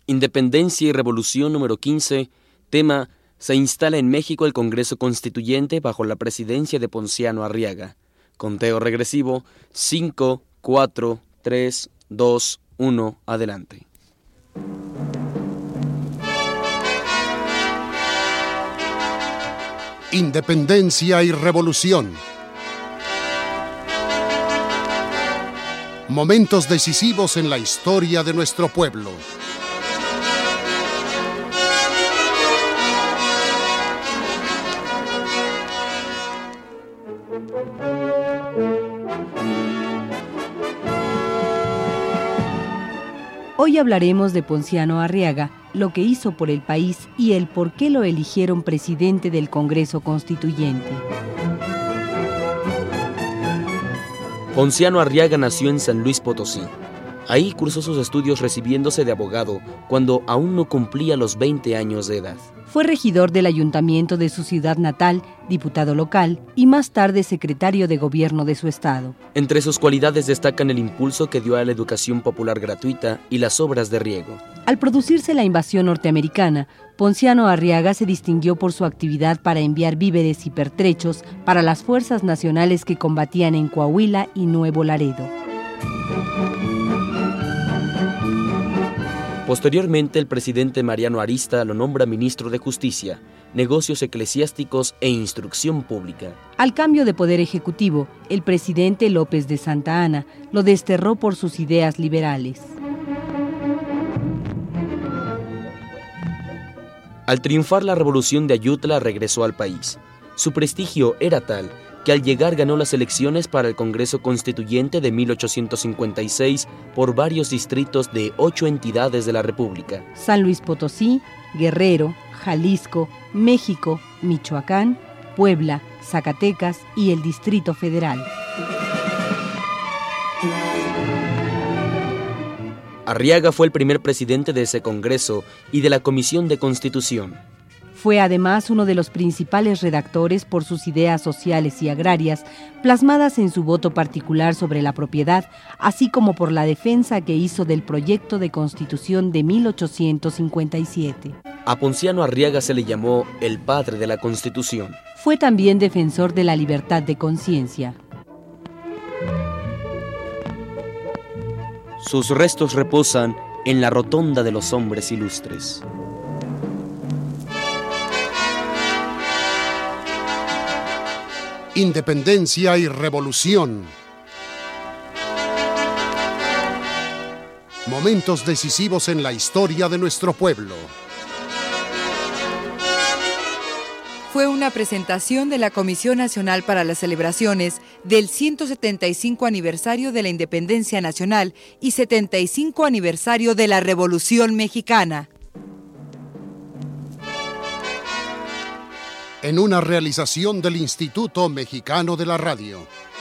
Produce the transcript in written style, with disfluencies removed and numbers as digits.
Independencia y Revolución número 15, tema: se instala en México el Congreso Constituyente bajo la presidencia de Ponciano Arriaga. Conteo regresivo: 5, 4, 3, 2, 1, adelante. Independencia y Revolución. Momentos decisivos en la historia de nuestro pueblo. Hoy hablaremos de Ponciano Arriaga, lo que hizo por el país y el por qué lo eligieron presidente del Congreso Constituyente. Ponciano Arriaga nació en San Luis Potosí. Ahí cursó sus estudios recibiéndose de abogado cuando aún no cumplía los 20 años de edad. Fue regidor del ayuntamiento de su ciudad natal, diputado local y más tarde secretario de gobierno de su estado. Entre sus cualidades destacan el impulso que dio a la educación popular gratuita y las obras de riego. Al producirse la invasión norteamericana, Ponciano Arriaga se distinguió por su actividad para enviar víveres y pertrechos para las fuerzas nacionales que combatían en Coahuila y Nuevo Laredo. Posteriormente, el presidente Mariano Arista lo nombra ministro de Justicia, Negocios Eclesiásticos e Instrucción Pública. Al cambio de poder ejecutivo, el presidente López de Santa Anna lo desterró por sus ideas liberales. Al triunfar la Revolución de Ayutla, regresó al país. Su prestigio era tal que al llegar ganó las elecciones para el Congreso Constituyente de 1856 por varios distritos de 8 entidades de la República: San Luis Potosí, Guerrero, Jalisco, México, Michoacán, Puebla, Zacatecas y el Distrito Federal. Arriaga fue el primer presidente de ese Congreso y de la Comisión de Constitución. Fue además uno de los principales redactores por sus ideas sociales y agrarias, plasmadas en su voto particular sobre la propiedad, así como por la defensa que hizo del proyecto de Constitución de 1857. A Ponciano Arriaga se le llamó el padre de la Constitución. Fue también defensor de la libertad de conciencia. Sus restos reposan en la Rotonda de los Hombres Ilustres. Independencia y Revolución. Momentos decisivos en la historia de nuestro pueblo. Fue una presentación de la Comisión Nacional para las Celebraciones del 175 aniversario de la Independencia Nacional y 75 aniversario de la Revolución Mexicana. En una realización del Instituto Mexicano de la Radio.